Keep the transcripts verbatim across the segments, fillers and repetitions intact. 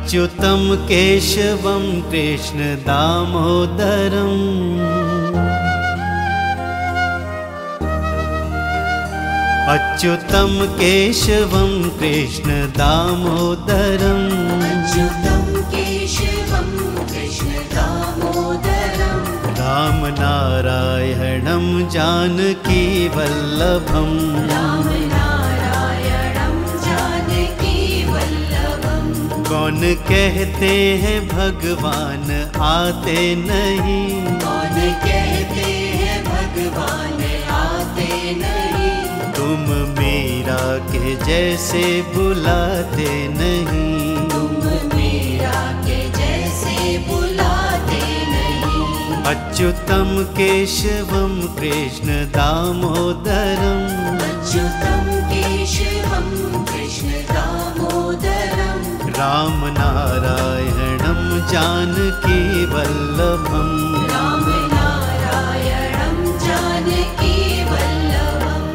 अच्युतं केशवं कृष्ण दामोदरम् अच्युतं केशवं कृष्ण दामोदरम् अच्युतं केशवं कृष्ण दामोदरम् राम नारायणं जानकी वल्लभम् राम नारायणं जानकी वल्लभम्। कौन कहते हैं भगवान आते नहीं, कौन कहते हैं भगवान आते नहीं, तुम मीरा के जैसे बुलाते नहीं, तुम मीरा के जैसे बुलाते नहीं। अच्युतं केशवं कृष्ण दामोदरम् अच्युतं केशवं कृष्ण दामोदरम् राम नारायणं जानकी वल्लभम् राम नारायणं जानकी वल्लभम्।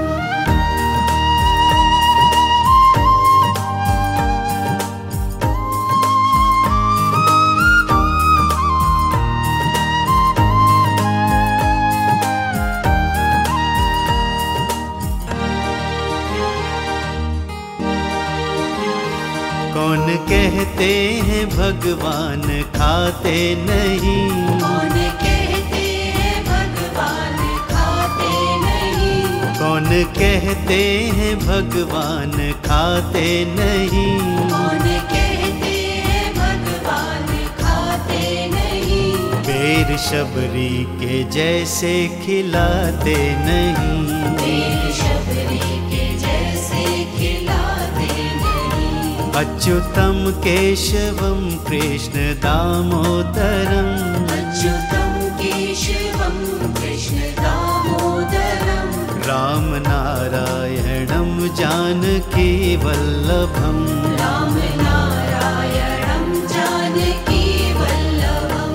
कौन कहते हैं भगवान खाते नहीं, कौन कहते हैं भगवान खाते नहीं, कौन कहते हैं भगवान खाते नहीं, कौन कहते हैं भगवान खाते नहीं, बेर शबरी के जैसे खिलाते नहीं, बेर शबरी के जैसे खिलाते नहीं। अच्युतं केशवं कृष्ण दामोदरम् अच्युतं केशवं कृष्ण दामोदरम् राम नारायणं जानकी वल्लभम् राम नारायणं जानकी वल्लभम्।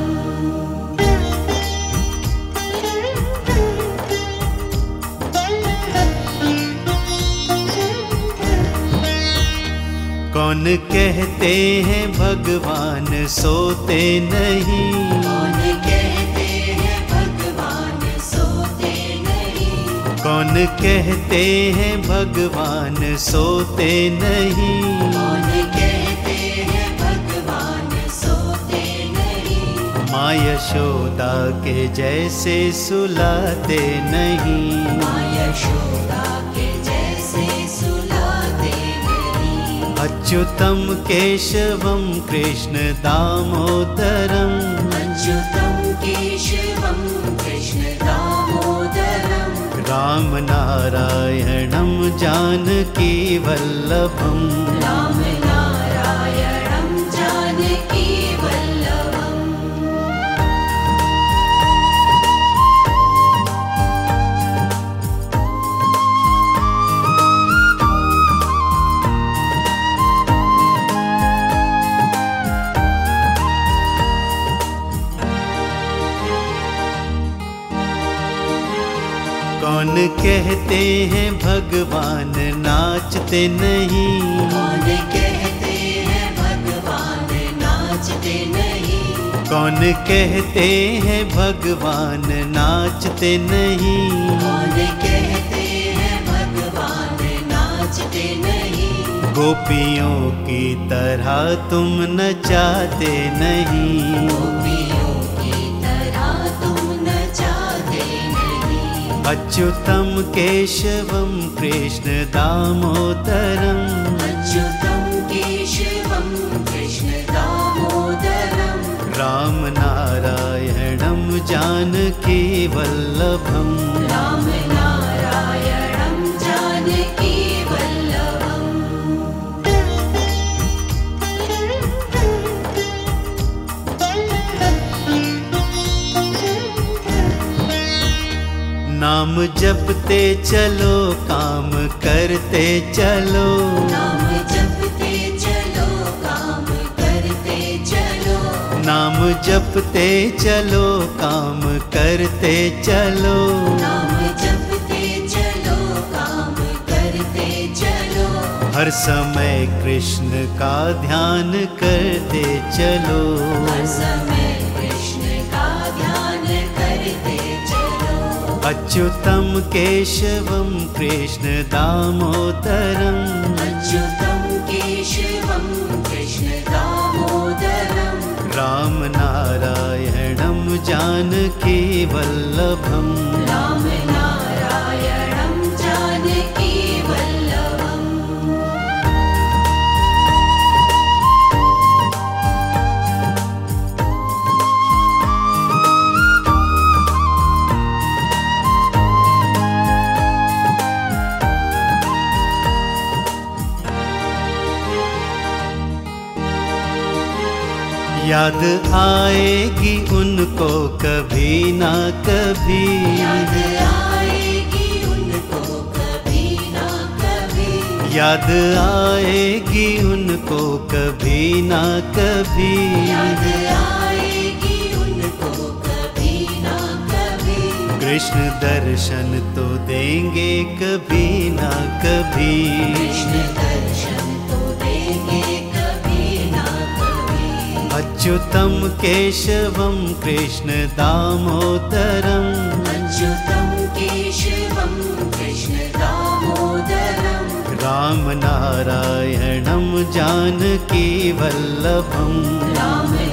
कौन कहते हैं भगवान सोते नहीं, कौन कहते हैं भगवान सोते नहीं, कौन कहते हैं भगवान सोते नहीं, कौन कहते हैं भगवान सोते नहीं, माँ यशोदा के जैसे सुलाते नहीं, माँ यशोदा के जैसे सुलाते नहीं। अच्युतं केशवं कृष्ण दामोदरम् अच्युतं केशवं कृष्ण दामोदरम् राम नारायणं जानकी वल्लभम् राम नारायणं जानकी वल्लभम्। कौन कहते हैं भगवान नाचते नहीं, कौन कहते हैं भगवान नाचते नहीं, कौन कहते हैं भगवान नाचते नहीं, कौन कहते हैं भगवान नाचते नहीं, गोपियों की तरह तुम नचाते नहीं, गोपियों की तरह तुम नचाते नहीं। अच्युतं केशवं कृष्ण दामोदरम् अच्युतं केशवं कृष्ण दामोदरम् राम नारायणं जानकी वल्लभम् राम नारायणं जानकी वल्लभम्। नाम जपते चलो काम करते चलो, नाम जपते चलो काम करते चलो, नाम जपते चलो काम करते चलो, नाम जपते चलो काम करते चलो, हर समय कृष्ण का ध्यान करते चलो, हर समय कृष्ण का ध्यान करते चलो। अच्युतम केशवम कृष्ण दामोदरम, अच्युतं केशवं कृष्ण दामोदरं। राम नारायणं जानकी वल्लभम, राम नारायणं जानकी वल्लभम्। याद आएगी उनको कभी ना कभी, याद आएगी उनको कभी ना कभी। याद आएगी उनको कभी ना कभी, याद आएगी उनको कभी ना कभी। कृष्ण दर्शन तो देंगे कभी ना कभी, कृष्ण दर्शन तो देंगे कभी ना कभी। अच्युतम केशवम कृष्ण दामोदरम, अच्युतं केशवं कृष्ण दामोदरं। राम नारायणं जानकी वल्लभम, राम